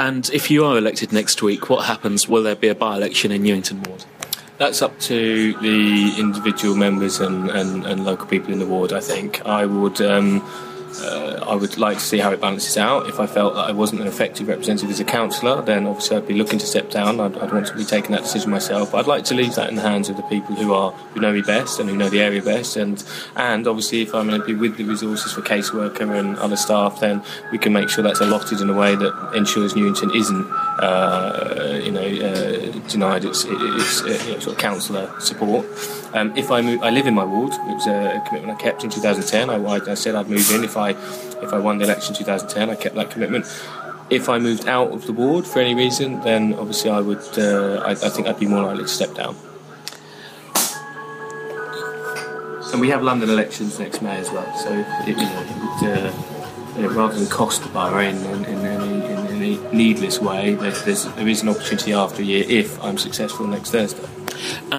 And if you are elected next week, what happens? Will there be a by-election in Newington Ward? That's up to the individual members and local people in the ward, I think. I would like to see how it balances out. If I felt that I wasn't an effective representative as a councillor, then obviously I'd be looking to step down. I'd want to be taking that decision myself. But I'd like to leave that in the hands of the people who know me best and who know the area best. And obviously, if I'm going to be with the resources for caseworker and other staff, then we can make sure that's allotted in a way that ensures Newington isn't, denied its sort of councillor support. If I live in my ward. It was a commitment I kept in 2010. I said I'd move in if I won the election in 2010. I kept that commitment. If I moved out of the ward for any reason, then obviously I would. I think I'd be more likely to step down. And we have London elections next May as well, so it would rather than cost the borough in any needless way, there is an opportunity after a year if I'm successful next Thursday.